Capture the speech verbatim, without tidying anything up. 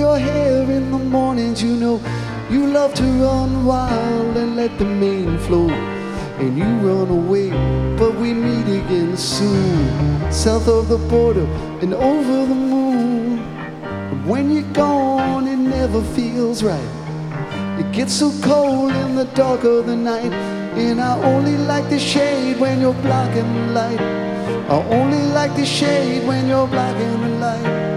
your hair in the mornings. You know you love to run wild and let the mane flow, and you run away, but we meet again soon, south of the border and over the moon. But when you're gone, it never feels right. It gets so cold in the dark of the night, and I only like the shade when you're blocking the light. I only like the shade when you're blocking the light.